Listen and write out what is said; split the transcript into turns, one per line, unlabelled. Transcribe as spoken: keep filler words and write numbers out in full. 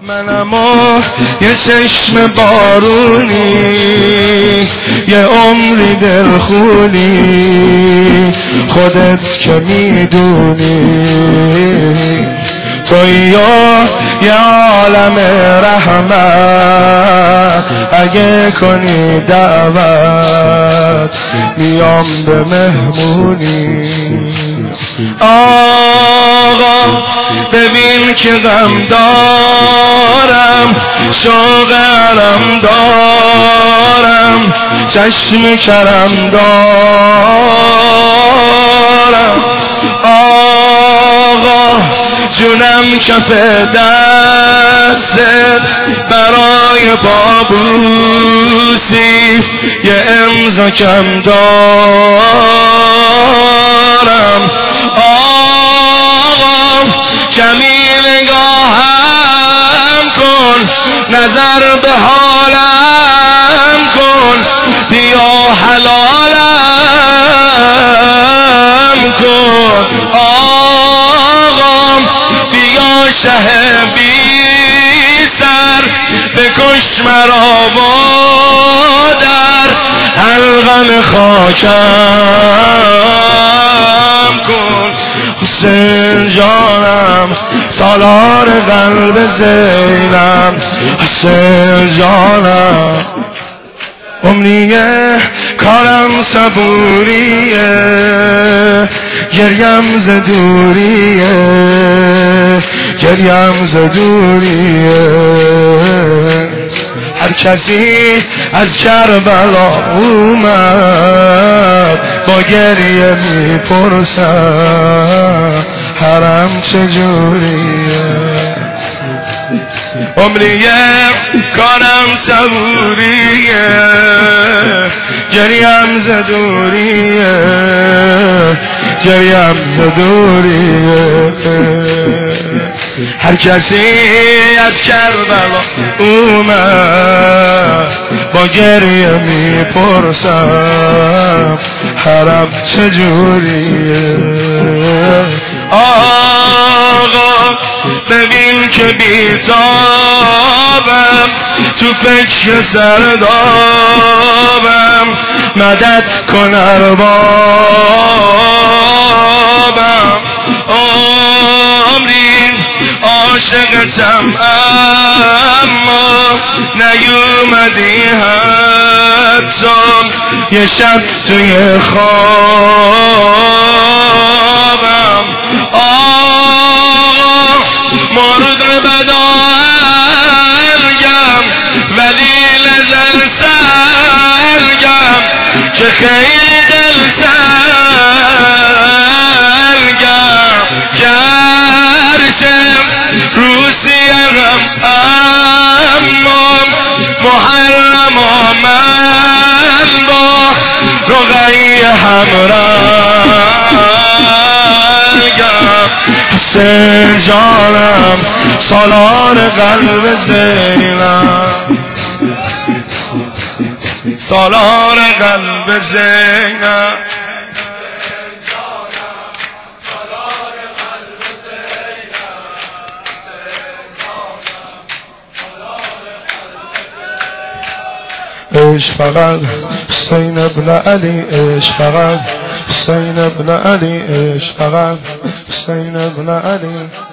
منم یه چشم بارونی، یه عمری دلخونی، خودت که میدونی توی یه عالم رحمت، اگه کنی دعوت میام به مهمونی. آقا ببین که غم دارم، شوق علم دارم، چشم کرم دارم. آقا جونم کف دستت، برای بابوسی یه امضا کم دارم. آقا کمی نگاهم کن، نظر به حالم کن، بیا حلالم کن. آقا بیا شه بی سر، بکش مرا و در حلقم خاکم کن. حسین جانم سالار قلب زینم، حسین جانم عمریه کارم صبوریه، گریم ز دوریه، گریم ز دوریه. هر کسی از کربلا اومد، با گریه میپرسم حرم چجوریه. عمریه کارم صبوریه، گریم ز دوریه، گریم ز دوریه. هر کسی از کربلا اومد، با گریه میپرسم حرم چجوریه. آقا ببین که بیتابم، تو فکر سردابم، مدد کن اربابم. عمری عاشقتم اما نیومدی حتی یه شب توی خوابم. آقا مرد بدارگم، ولی نظر سرگم که خیلی دلتنگم. گرچه روسیه‌ام اما محرم من با رقیه همرنگم. حسین جانم سالار قلب زینم، سالار قلب زینم. عشق فقط حسین ابن علی، عشق فقط حسین ابن علی، عشق فقط حسین ابن علی.